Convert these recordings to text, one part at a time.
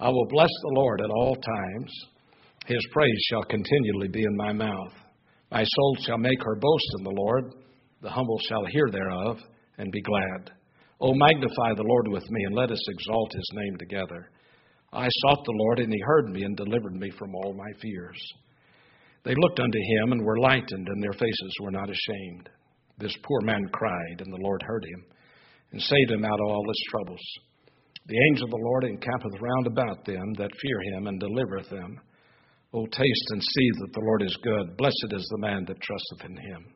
I will bless the Lord at all times. His praise shall continually be in my mouth. My soul shall make her boast in the Lord. The humble shall hear thereof and be glad. O magnify the Lord with me, and let us exalt his name together. I sought the Lord, and he heard me and delivered me from all my fears. They looked unto him and were lightened, and their faces were not ashamed. This poor man cried, and the Lord heard him, and saved him out of all his troubles. The angel of the Lord encampeth round about them that fear him, and delivereth them. O taste and see that the Lord is good. Blessed is the man that trusteth in him.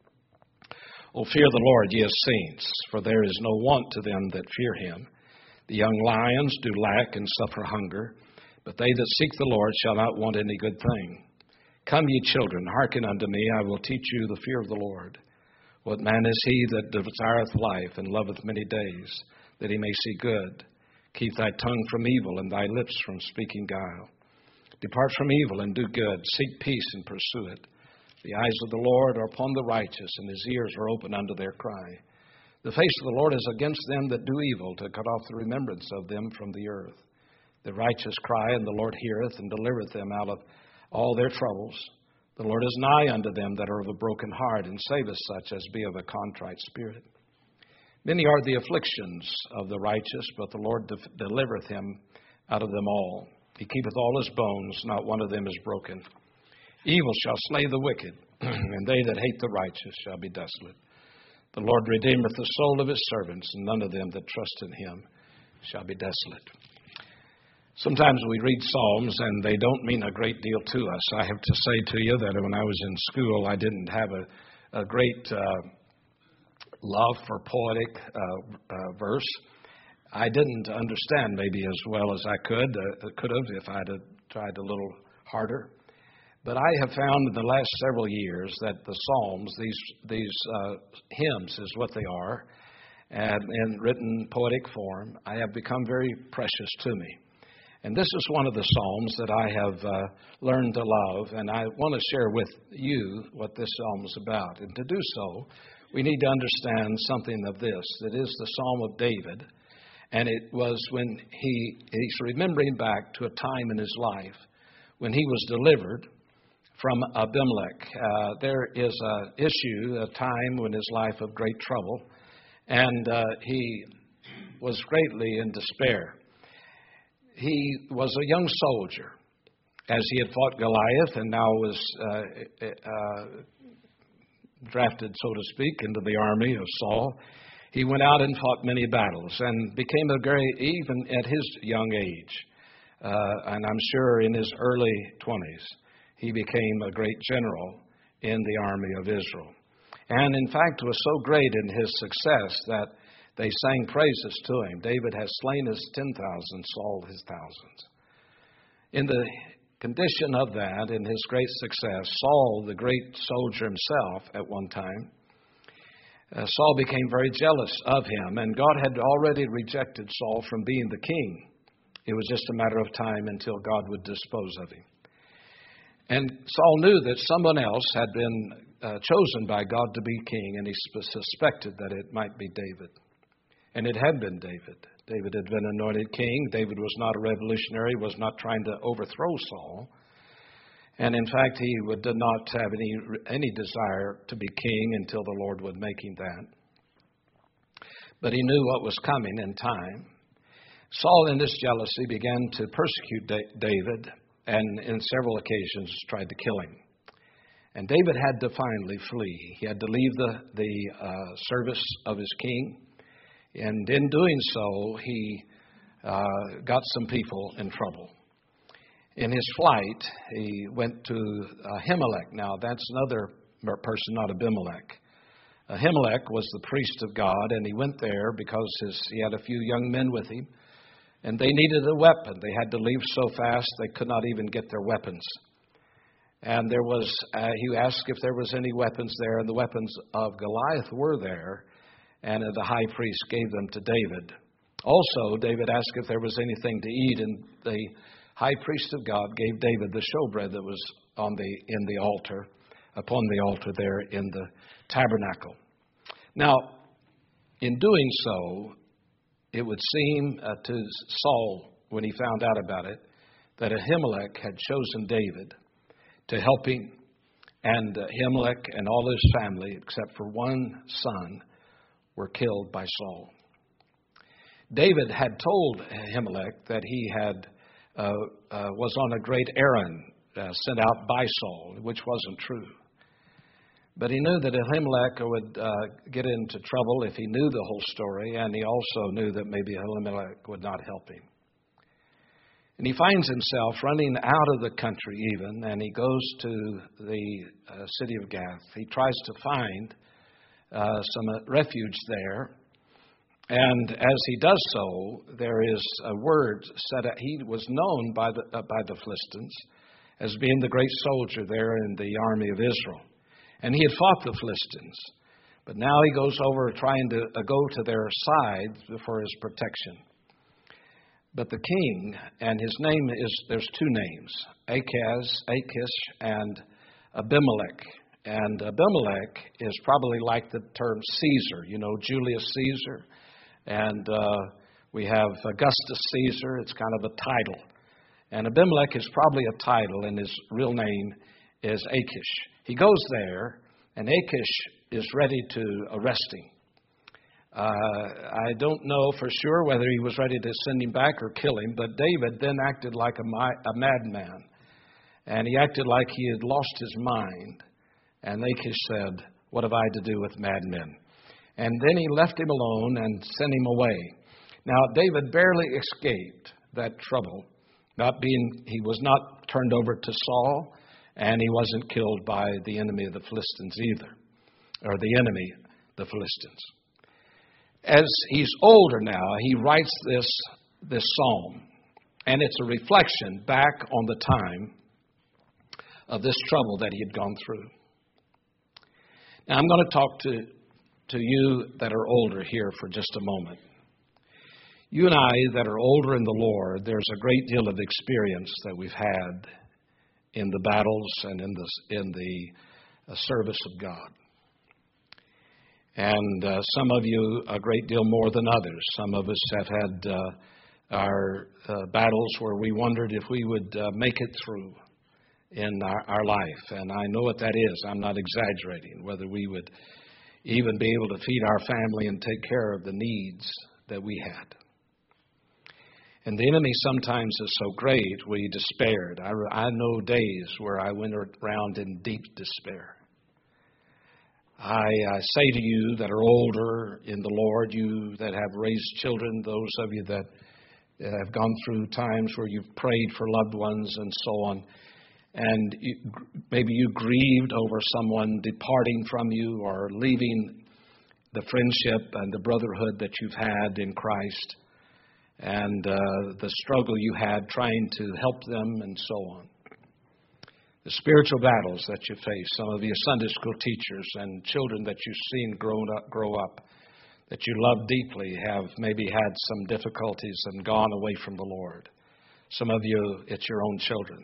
O fear the Lord, ye saints, for there is no want to them that fear him. The young lions do lack and suffer hunger, but they that seek the Lord shall not want any good thing. Come, ye children, hearken unto me, I will teach you the fear of the Lord. What man is he that desireth life and loveth many days, that he may see good? Keep thy tongue from evil and thy lips from speaking guile. Depart from evil and do good. Seek peace and pursue it. The eyes of the Lord are upon the righteous, and his ears are open unto their cry. The face of the Lord is against them that do evil, to cut off the remembrance of them from the earth. The righteous cry, and the Lord heareth, and delivereth them out of all their troubles. The Lord is nigh unto them that are of a broken heart, and saveth such as be of a contrite spirit. Many are the afflictions of the righteous, but the Lord delivereth him out of them all. He keepeth all his bones, not one of them is broken. Evil shall slay the wicked, and they that hate the righteous shall be desolate. The Lord redeemeth the soul of his servants, and none of them that trust in him shall be desolate. Sometimes we read Psalms, and they don't mean a great deal to us. I have to say to you that when I was in school, I didn't have a great love for poetic verse. I didn't understand maybe as well as I could have if I'd have tried a little harder. But I have found in the last several years that the Psalms, these hymns is what they are, and in written poetic form, I have become very precious to me. And this is one of the Psalms that I have learned to love, and I want to share with you what this Psalm is about. And to do so, we need to understand something of this. It is the Psalm of David, and it was when he's remembering back to a time in his life when he was delivered from Abimelech. There is an issue, a time when his life of great trouble, and he was greatly in despair. He was a young soldier, as he had fought Goliath and now was drafted, so to speak, into the army of Saul. He went out and fought many battles and became even at his young age, and I'm sure in his early 20s, he became a great general in the army of Israel. And in fact, was so great in his success that they sang praises to him. David has slain his 10,000, Saul his thousands. In the condition of that, in his great success, Saul, the great soldier himself at one time, Saul became very jealous of him, and God had already rejected Saul from being the king. It was just a matter of time until God would dispose of him. And Saul knew that someone else had been chosen by God to be king, and he suspected that it might be David. And it had been David. David had been anointed king. David was not a revolutionary, was not trying to overthrow Saul. And in fact, he did not have any desire to be king until the Lord would make him that. But he knew what was coming in time. Saul, in this jealousy, began to persecute David, and in several occasions tried to kill him. And David had to finally flee. He had to leave the service of his king. And in doing so, he got some people in trouble. In his flight, he went to Ahimelech. Now, that's another person, not Abimelech. Ahimelech was the priest of God, and he went there because he had a few young men with him, and they needed a weapon. They had to leave so fast they could not even get their weapons. And he asked if there was any weapons there, and the weapons of Goliath were there, and the high priest gave them to David. Also, David asked if there was anything to eat, and the high priest of God gave David the showbread that was upon the altar there in the tabernacle. Now, in doing so, it would seem to Saul when he found out about it, that Ahimelech had chosen David to help him. And Ahimelech and all his family, except for one son, were killed by Saul. David had told Ahimelech that he had was on a great errand sent out by Saul, which wasn't true. But he knew that Ahimelech would get into trouble if he knew the whole story, and he also knew that maybe Ahimelech would not help him. And he finds himself running out of the country even, and he goes to the city of Gath. He tries to find some refuge there. And as he does so, there is a word said that he was known by the Philistines as being the great soldier there in the army of Israel. And he had fought the Philistines. But now he goes over trying to go to their side for his protection. But the king, and his name is, there's two names, Achish, and Abimelech. And Abimelech is probably like the term Caesar, Julius Caesar. And we have Augustus Caesar. It's kind of a title. And Abimelech is probably a title, and his real name is Achish. He goes there, and Achish is ready to arrest him. I don't know for sure whether he was ready to send him back or kill him, but David then acted like a madman. And he acted like he had lost his mind. And Achish said, "What have I to do with madmen?" And then he left him alone and sent him away. Now, David barely escaped that trouble. He was not turned over to Saul, and he wasn't killed by the enemy of the Philistines either, or the enemy, the Philistines. As he's older now, he writes this psalm, and it's a reflection back on the time of this trouble that he had gone through. Now, I'm going to talk to you that are older here for just a moment. You and I that are older in the Lord, there's a great deal of experience that we've had in the battles and in the service of God. And some of you a great deal more than others. Some of us have had our battles where we wondered if we would make it through in our life. And I know what that is. I'm not exaggerating. Whether we would even be able to feed our family and take care of the needs that we had. And the enemy sometimes is so great, we despaired. I know days where I went around in deep despair. I say to you that are older in the Lord, you that have raised children, those of you that have gone through times where you've prayed for loved ones and so on, and maybe you grieved over someone departing from you or leaving the friendship and the brotherhood that you've had in Christ, and the struggle you had trying to help them and so on. The spiritual battles that you face, some of you Sunday school teachers and children that you've seen grow up, that you love deeply, have maybe had some difficulties and gone away from the Lord. Some of you, it's your own children.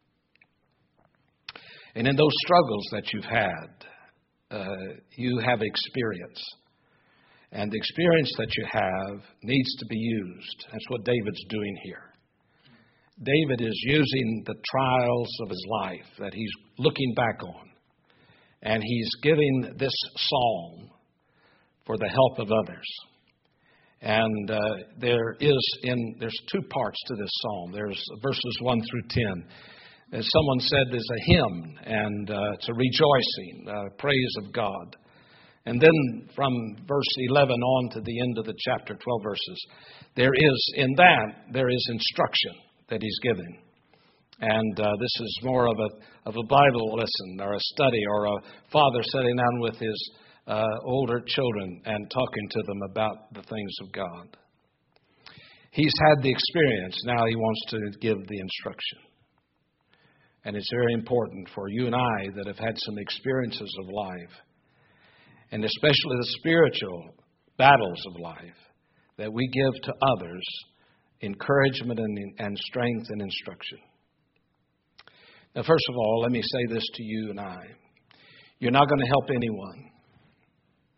And in those struggles that you've had, you have experience. And the experience that you have needs to be used. That's what David's doing here. David is using the trials of his life that he's looking back on. And he's giving this psalm for the help of others. And there's two parts to this psalm. There's verses 1 through 10. As someone said, there's a hymn, and it's a rejoicing, praise of God. And then from verse 11 on to the end of the chapter, 12 verses, there is instruction that he's giving. And this is more of a Bible lesson or a study or a father sitting down with his older children and talking to them about the things of God. He's had the experience. Now he wants to give the instruction. And it's very important for you and I that have had some experiences of life, and especially the spiritual battles of life, that we give to others encouragement and strength and instruction. Now, first of all, let me say this to you and I. You're not going to help anyone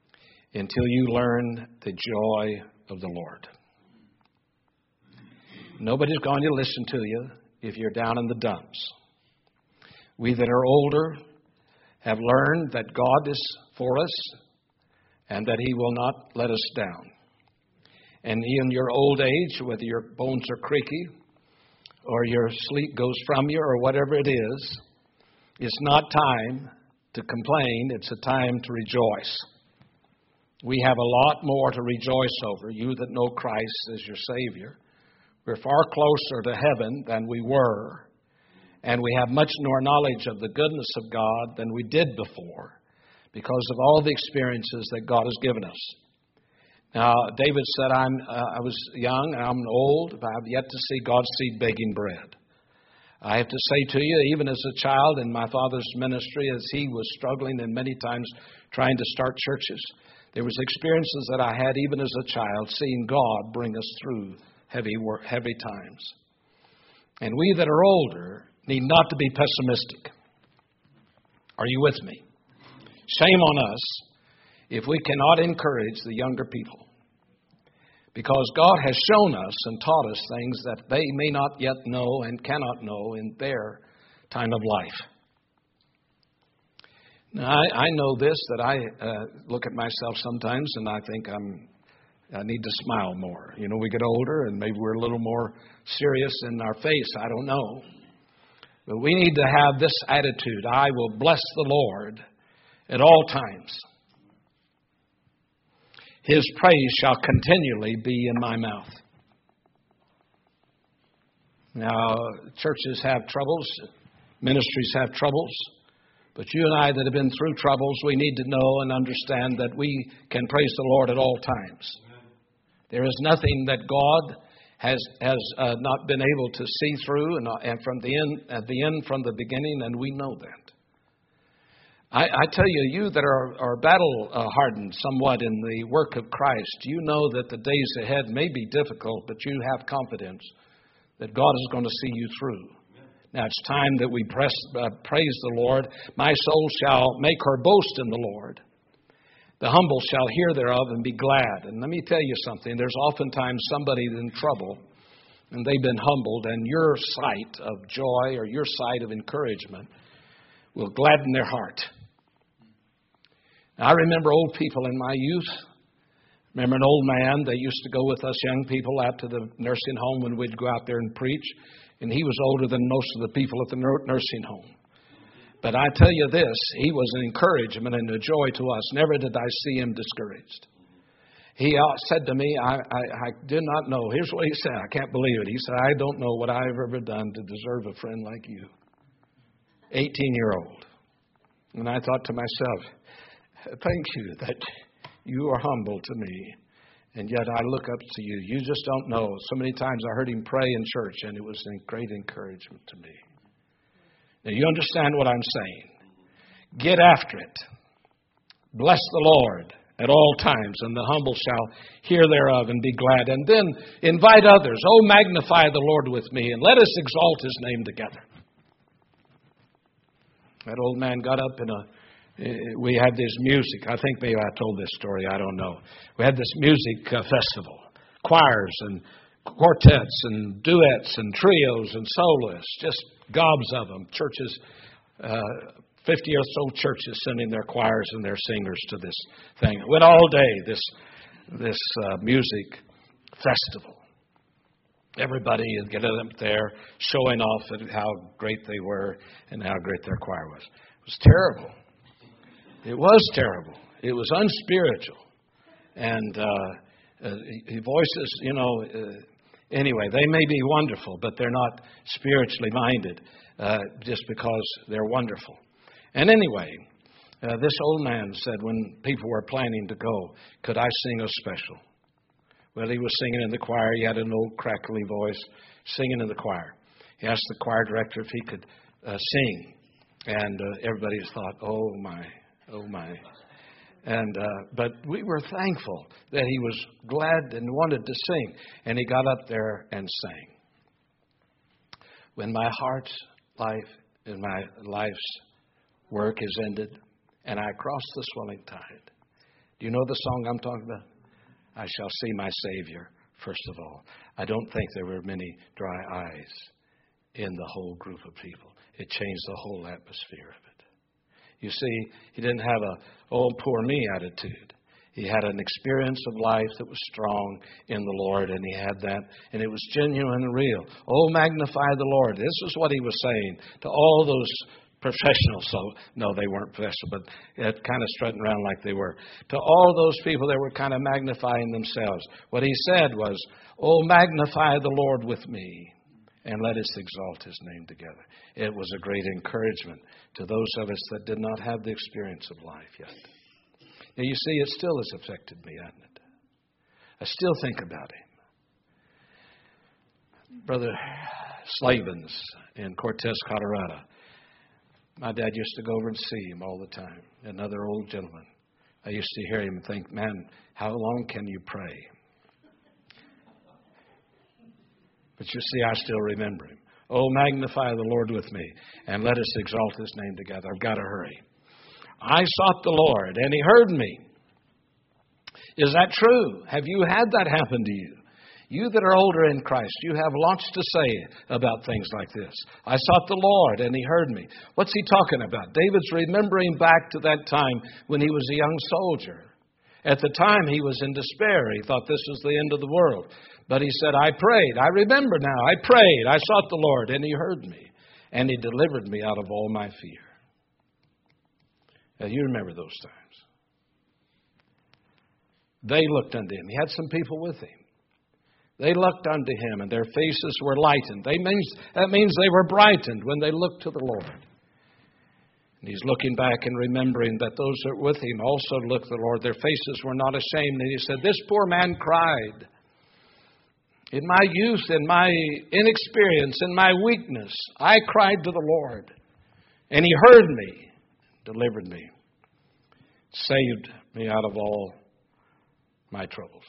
until you learn the joy of the Lord. Nobody's going to listen to you if you're down in the dumps. We that are older have learned that God is for us and that He will not let us down. And in your old age, whether your bones are creaky or your sleep goes from you or whatever it is, it's not time to complain. It's a time to rejoice. We have a lot more to rejoice over. You that know Christ as your Savior, we're far closer to heaven than we were. And we have much more knowledge of the goodness of God than we did before because of all the experiences that God has given us. Now, David said, I was young, I'm old, but I've yet to see God's seed begging bread. I have to say to you, even as a child in my father's ministry, as he was struggling and many times trying to start churches, there was experiences that I had even as a child, seeing God bring us through heavy times. And we that are older need not to be pessimistic. Are you with me? Shame on us if we cannot encourage the younger people. Because God has shown us and taught us things that they may not yet know and cannot know in their time of life. Now, I know this, that I look at myself sometimes and I think I need to smile more. You know, we get older and maybe we're a little more serious in our face. I don't know. But we need to have this attitude. I will bless the Lord at all times. His praise shall continually be in my mouth. Now, churches have troubles. Ministries have troubles. But you and I that have been through troubles, we need to know and understand that we can praise the Lord at all times. There is nothing that God has not been able to see through and from the end from the beginning, and we know that. I tell you, you that are battle hardened somewhat in the work of Christ, you know that the days ahead may be difficult, but you have confidence that God is going to see you through. Now it's time that we praise the Lord. My soul shall make her boast in the Lord. The humble shall hear thereof and be glad. And let me tell you something. There's oftentimes somebody in trouble and they've been humbled, and your sight of joy or your sight of encouragement will gladden their heart. Now, I remember old people in my youth. Remember an old man that used to go with us young people out to the nursing home when we'd go out there and preach. And he was older than most of the people at the nursing home. But I tell you this, he was an encouragement and a joy to us. Never did I see him discouraged. He said to me, I did not know. Here's what he said. I can't believe it. He said, I don't know what I've ever done to deserve a friend like you. 18-year-old. And I thought to myself, thank you that you are humble to me. And yet I look up to you. You just don't know. So many times I heard him pray in church, and it was a great encouragement to me. Now, you understand what I'm saying. Get after it. Bless the Lord at all times, and the humble shall hear thereof and be glad. And then invite others. Oh, magnify the Lord with me, and let us exalt His name together. That old man got up we had this music. I think maybe I told this story. I don't know. We had this music festival. Choirs and quartets and duets and trios and soloists. Just gobs of them. Churches, 50 or so churches sending their choirs and their singers to this thing. It went all day, this music festival. Everybody is getting up there showing off at how great they were and how great their choir was. It was terrible. It was terrible. It was unspiritual. And voices, anyway, they may be wonderful, but they're not spiritually minded just because they're wonderful. And anyway, this old man said when people were planning to go, could I sing a special? Well, he was singing in the choir. He had an old crackly voice singing in the choir. He asked the choir director if he could sing. And everybody thought, oh, my. And but we were thankful that he was glad and wanted to sing. And he got up there and sang. When my heart's life and my life's work is ended and I cross the swelling tide. Do you know the song I'm talking about? I shall see my Savior first of all. I don't think there were many dry eyes in the whole group of people. It changed the whole atmosphere of it. You see, he didn't have a, oh, poor me attitude. He had an experience of life that was strong in the Lord, and he had that, and it was genuine and real. Oh, magnify the Lord. This is what he was saying to all those professionals. So, no, they weren't professional, but kind of strutting around like they were. To all those people that were kind of magnifying themselves. What he said was, oh, magnify the Lord with me, and let us exalt his name together. It was a great encouragement to those of us that did not have the experience of life yet. Now, you see, it still has affected me, hasn't it? I still think about him. Brother Slavens in Cortez, Colorado. My dad used to go over and see him all the time. Another old gentleman. I used to hear him and think, man, how long can you pray? But you see, I still remember him. Oh, magnify the Lord with me, and let us exalt his name together. I've got to hurry. I sought the Lord, and he heard me. Is that true? Have you had that happen to you? You that are older in Christ, you have lots to say about things like this. I sought the Lord, and he heard me. What's he talking about? David's remembering back to that time when he was a young soldier. At the time, he was in despair. He thought this was the end of the world. But he said, I prayed. I remember now. I prayed. I sought the Lord, and he heard me. And he delivered me out of all my fear. Now, you remember those times. They looked unto him. He had some people with him. They looked unto him, and their faces were lightened. That means they were brightened when they looked to the Lord. And he's looking back and remembering that those that were with him also looked to the Lord. Their faces were not ashamed. And he said, this poor man cried. In my youth, in my inexperience, in my weakness, I cried to the Lord. And he heard me, delivered me, saved me out of all my troubles.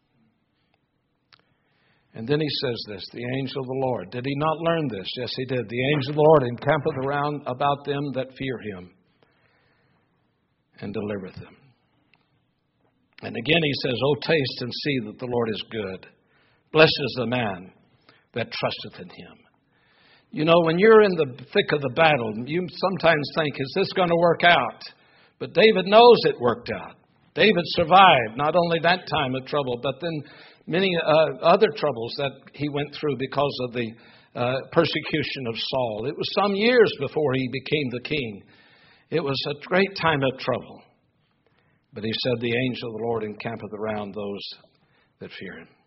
And then he says this, the angel of the Lord. Did he not learn this? Yes, he did. The angel of the Lord encampeth around about them that fear him and delivereth them. And again he says, O taste and see that the Lord is good. Blessed is the man that trusteth in him. You know, when you're in the thick of the battle, you sometimes think, is this going to work out? But David knows it worked out. David survived not only that time of trouble, but then many other troubles that he went through because of the persecution of Saul. It was some years before he became the king. It was a great time of trouble. But he said, the angel of the Lord encampeth around those that fear him.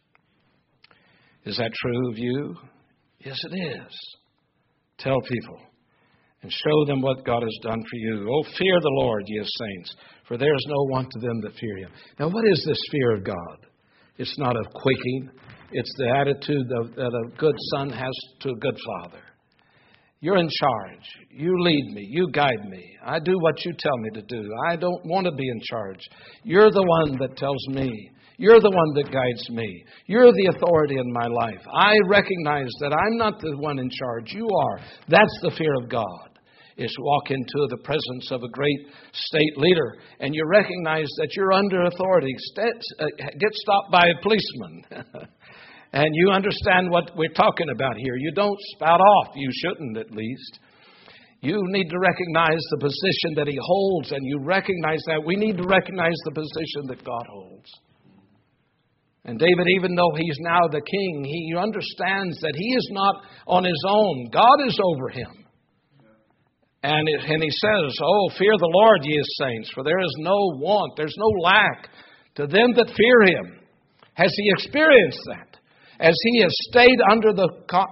Is that true of you? Yes, it is. Tell people and show them what God has done for you. Oh, fear the Lord, ye saints, for there is no want to them that fear him. Now, what is this fear of God? It's not of quaking. It's the attitude that a good son has to a good father. You're in charge. You lead me. You guide me. I do what you tell me to do. I don't want to be in charge. You're the one that tells me. You're the one that guides me. You're the authority in my life. I recognize that I'm not the one in charge. You are. That's the fear of God. Is walk into the presence of a great state leader and you recognize that you're under authority. Get stopped by a policeman. And you understand what we're talking about here. You don't spout off. You shouldn't, at least. You need to recognize the position that he holds, and you recognize that. We need to recognize the position that God holds. And David, even though he's now the king, he understands that he is not on his own. God is over him. And he says, oh, fear the Lord, ye saints, for there is no want, there's no lack to them that fear him. Has he experienced that? As he has stayed under the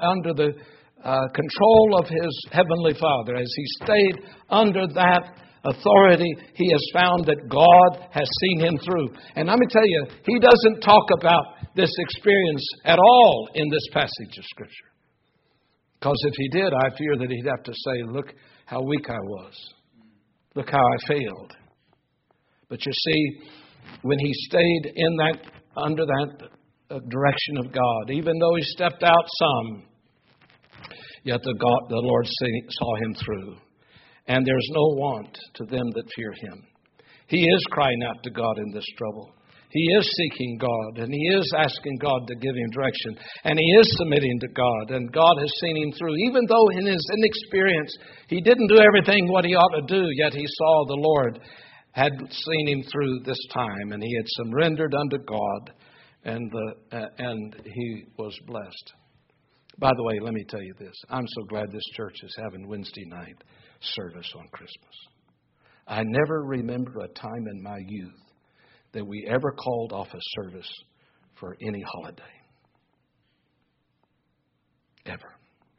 control of his heavenly Father, as he stayed under that authority, he has found that God has seen him through. And let me tell you, he doesn't talk about this experience at all in this passage of Scripture. Because if he did, I fear that he'd have to say, look how weak I was. Look how I failed. But you see, when he stayed in that, under that direction of God, even though he stepped out some, yet the Lord saw him through. And there's no want to them that fear him. He is crying out to God in this trouble. He is seeking God, and he is asking God to give him direction, and he is submitting to God, and God has seen him through. Even though in his inexperience he didn't do everything what he ought to do, yet he saw the Lord had seen him through this time, and he had surrendered unto God, and he was blessed. By the way, let me tell you this. I'm so glad this church is having Wednesday night service on Christmas. I never remember a time in my youth that we ever called off a service for any holiday. Ever.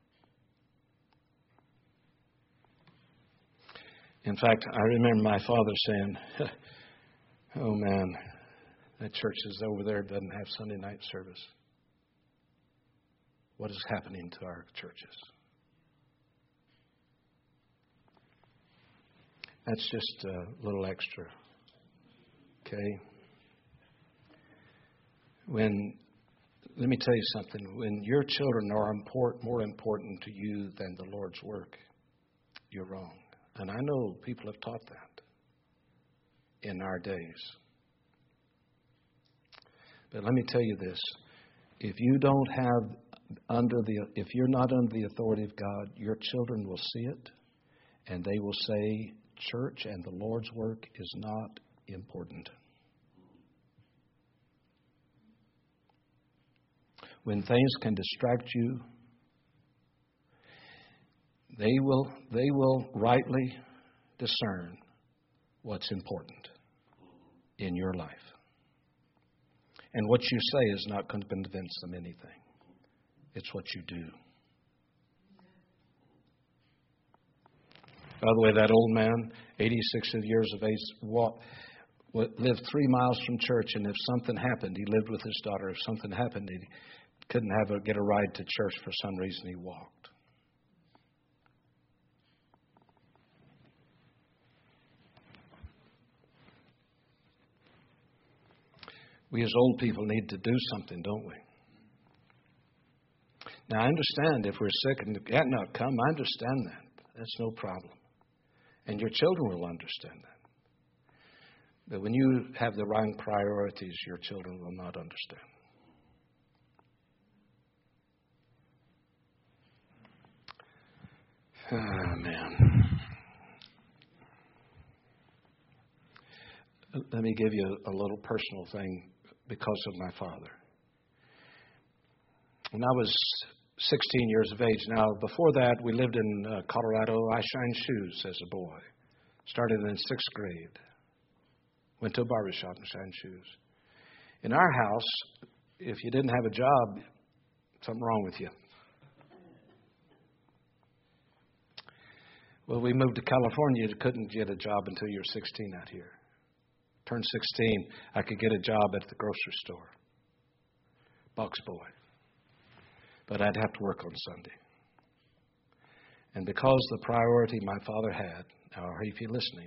In fact, I remember my father saying, oh man, that church is over there doesn't have Sunday night service. What is happening to our churches? That's just a little extra. Okay? Let me tell you something. When your children are more important to you than the Lord's work, you're wrong. And I know people have taught that in our days. But let me tell you this. If you don't have if you're not under the authority of God, your children will see it, and they will say, church and the Lord's work is not important. When things can distract you, they will rightly discern what's important in your life. And what you say is not going to convince them anything. It's what you do. By the way, that old man, 86 years of age, lived 3 miles from church, and if something happened, he lived with his daughter. If something happened, he couldn't get a ride to church for some reason, he walked. We as old people need to do something, don't we? Now, I understand if we're sick and can't not come, I understand that. That's no problem. And your children will understand that. But when you have the wrong priorities, your children will not understand. Ah, man. Let me give you a little personal thing because of my father. When I was 16 years of age. Now, before that, we lived in Colorado. I shined shoes as a boy. Started in 6th grade. Went to a barbershop and shined shoes. In our house, if you didn't have a job, something wrong with you. Well, we moved to California. You couldn't get a job until you were 16 out here. Turned 16, I could get a job at the grocery store. Box boy. But I'd have to work on Sunday. And because the priority my father had, or if you're listening,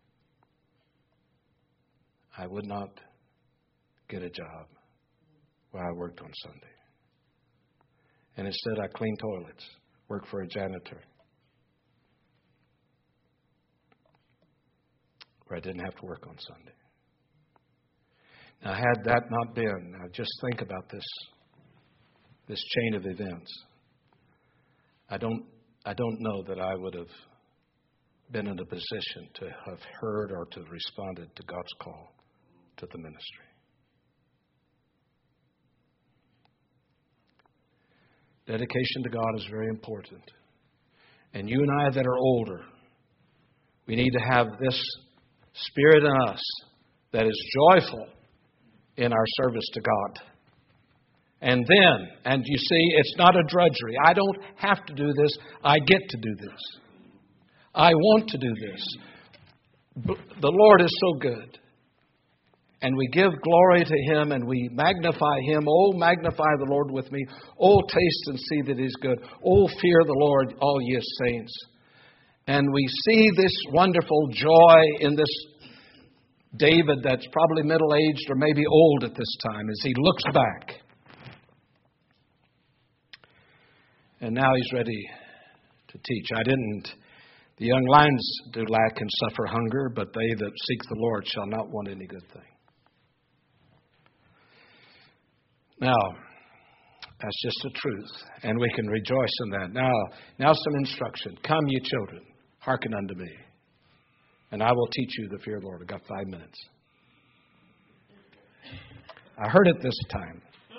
I would not get a job where I worked on Sunday. And instead I cleaned toilets, worked for a janitor, where I didn't have to work on Sunday. Now, had that not been, now just think about this chain of events. I don't know that I would have been in a position to have heard or to have responded to God's call to the ministry. Dedication to God is very important. And you and I that are older, we need to have this spirit in us that is joyful in our service to God. And you see, it's not a drudgery. I don't have to do this. I get to do this. I want to do this. The Lord is so good. And we give glory to Him and we magnify Him. Oh, magnify the Lord with me. Oh, taste and see that He's good. Oh, fear the Lord, all ye saints. And we see this wonderful joy in this David that's probably middle-aged or maybe old at this time as he looks back. And now he's ready to teach. The young lions do lack and suffer hunger, but they that seek the Lord shall not want any good thing. Now, that's just the truth, and we can rejoice in that. Now some instruction. Come, ye children, hearken unto me, and I will teach you the fear of the Lord. I've got 5 minutes. I heard it this time.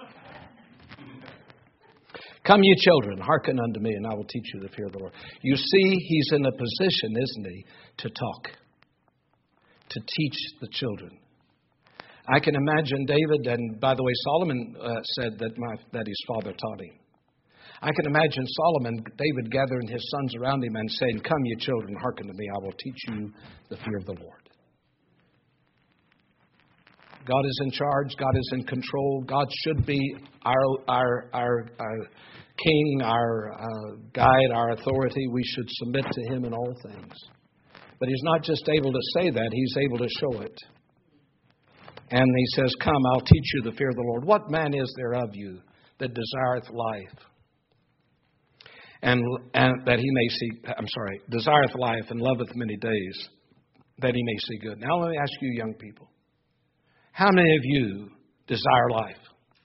Come, ye children, hearken unto me, and I will teach you the fear of the Lord. You see, he's in a position, isn't he, to talk, to teach the children. I can imagine David, and by the way, Solomon said that his father taught him. I can imagine David gathering his sons around him and saying, Come, ye children, hearken to me, I will teach you the fear of the Lord. God is in charge. God is in control. God should be our king, our guide, our authority. We should submit to him in all things. But he's not just able to say that. He's able to show it. And he says, Come, I'll teach you the fear of the Lord. What man is there of you that desireth life? And that he may see, desireth life and loveth many days, that he may see good. Now let me ask you young people. How many of you desire life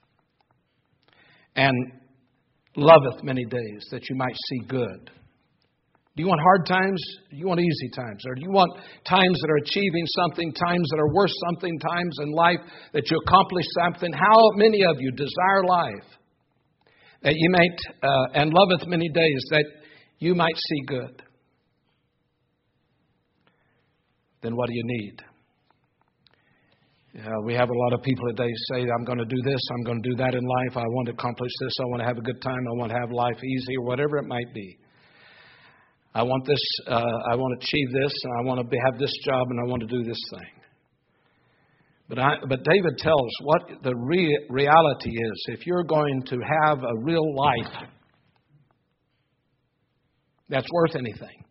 and loveth many days that you might see good? Do you want hard times? Do you want easy times? Or do you want times that are achieving something, times that are worth something, times in life that you accomplish something? How many of you desire life that you might, and loveth many days that you might see good? Then what do you need? We have a lot of people today say, I'm going to do this, I'm going to do that in life, I want to accomplish this, I want to have a good time, I want to have life easy, or whatever it might be. I want this, I want to achieve this, and I want to have this job, and I want to do this thing. But David tells what the reality is. If you're going to have a real life that's worth anything,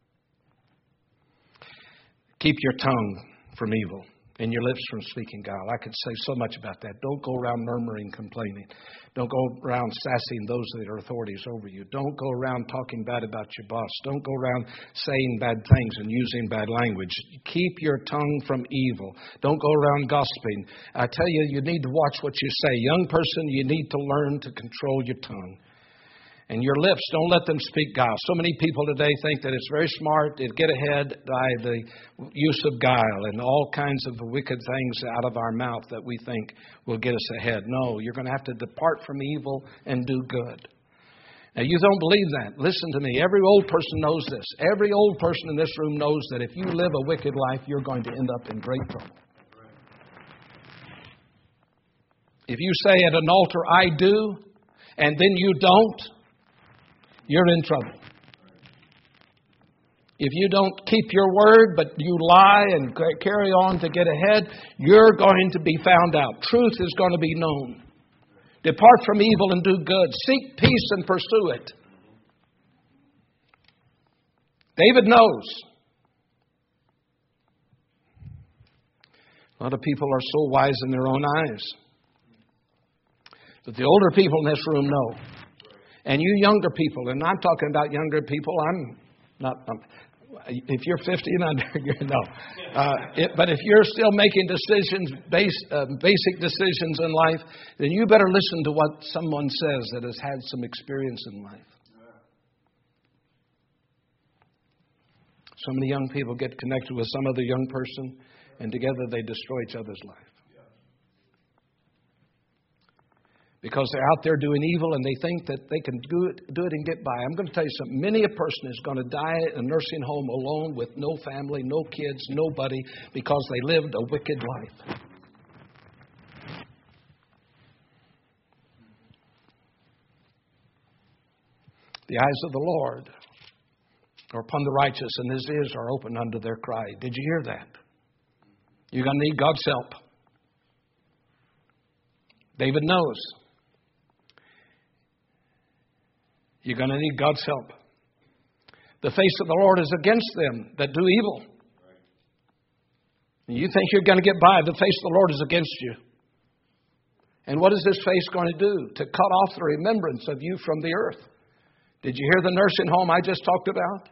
keep your tongue from evil and your lips from speaking guile. I could say so much about that. Don't go around murmuring, complaining. Don't go around sassing those that are authorities over you. Don't go around talking bad about your boss. Don't go around saying bad things and using bad language. Keep your tongue from evil. Don't go around gossiping. I tell you, you need to watch what you say. Young person, you need to learn to control your tongue. And your lips, don't let them speak guile. So many people today think that it's very smart to get ahead by the use of guile and all kinds of wicked things out of our mouth that we think will get us ahead. No, you're going to have to depart from evil and do good. Now, you don't believe that. Listen to me. Every old person knows this. Every old person in this room knows that if you live a wicked life, you're going to end up in great trouble. If you say at an altar, I do, and then you don't, you're in trouble. If you don't keep your word, but you lie and carry on to get ahead, you're going to be found out. Truth is going to be known. Depart from evil and do good. Seek peace and pursue it. David knows. A lot of people are so wise in their own eyes. But the older people in this room know. And you younger people, and I'm talking about younger people, if you're 50 and under, but if you're still making decisions, basic decisions in life, then you better listen to what someone says that has had some experience in life. So many young people get connected with some other young person, and together they destroy each other's life. Because they're out there doing evil and they think that they can do it and get by. I'm going to tell you something. Many a person is going to die in a nursing home alone with no family, no kids, nobody, because they lived a wicked life. The eyes of the Lord are upon the righteous, and his ears are open unto their cry. Did you hear that? You're going to need God's help. David knows. You're going to need God's help. The face of the Lord is against them that do evil. You think you're going to get by. The face of the Lord is against you. And what is this face going to do? To cut off the remembrance of you from the earth. Did you hear the nursing home I just talked about?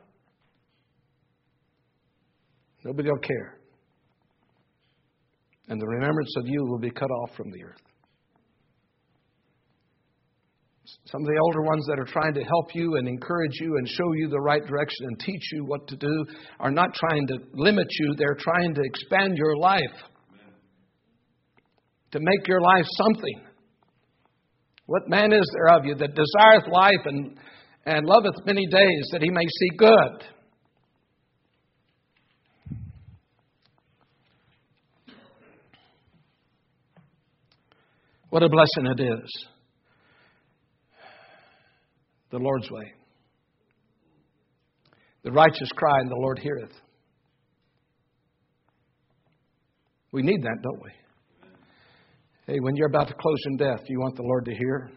Nobody will care. And the remembrance of you will be cut off from the earth. Some of the older ones that are trying to help you and encourage you and show you the right direction and teach you what to do are not trying to limit you. They're trying to expand your life, to make your life something. What man is there of you that desireth life and loveth many days, that he may see good? What a blessing it is. The Lord's way. The righteous cry and the Lord heareth. We need that, don't we? Hey, when you're about to close in death, you want the Lord to hear?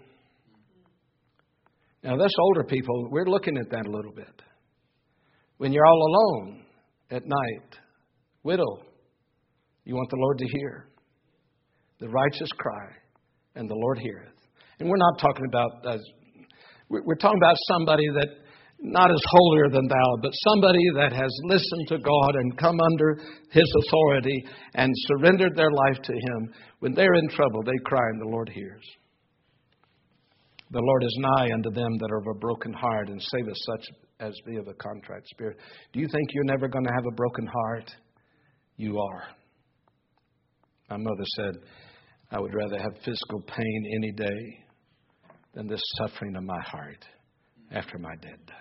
Now, this older people, we're looking at that a little bit. When you're all alone at night, widow, you want the Lord to hear. The righteous cry and the Lord heareth. And we're not talking about... We're talking about somebody that not as holier than thou, but somebody that has listened to God and come under His authority and surrendered their life to Him. When they're in trouble, they cry and the Lord hears. The Lord is nigh unto them that are of a broken heart, and saveth such as be of a contrite spirit. Do you think you're never going to have a broken heart? You are. My mother said, I would rather have physical pain any day than this suffering of my heart after my dad died.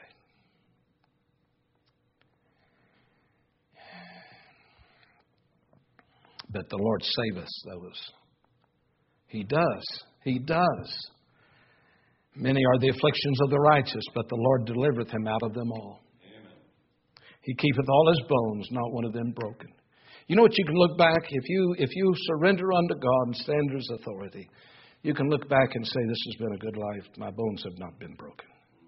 But the Lord saveth those. He does. He does. Many are the afflictions of the righteous, but the Lord delivereth him out of them all. Amen. He keepeth all his bones, not one of them broken. You know what, you can look back, if you surrender unto God and stand under His authority, you can look back and say, this has been a good life. My bones have not been broken.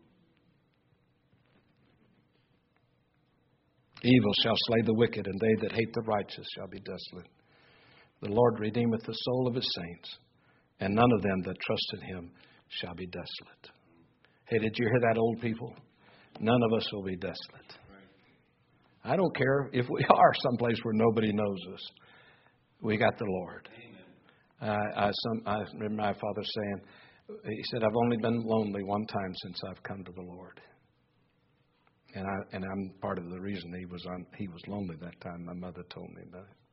Evil shall slay the wicked, and they that hate the righteous shall be desolate. The Lord redeemeth the soul of His saints, and none of them that trust in Him shall be desolate. Hey, did you hear that, old people? None of us will be desolate. I don't care if we are someplace where nobody knows us. We got the Lord. I remember my father saying, he said, I've only been lonely one time since I've come to the Lord. And I'm part of the reason he was lonely that time. My mother told me about it.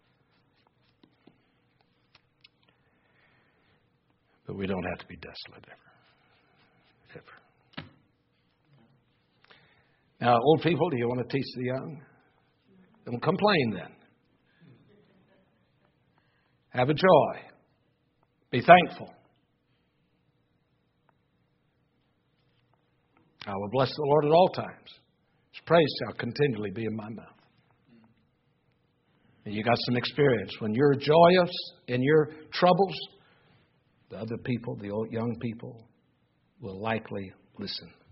But we don't have to be desolate ever. Ever. Now, old people, do you want to teach the young? Don't complain then. Have a joy. Be thankful. I will bless the Lord at all times. His praise shall continually be in my mouth. And you got some experience. When you're joyous in your troubles, the other people, the old young people, will likely listen.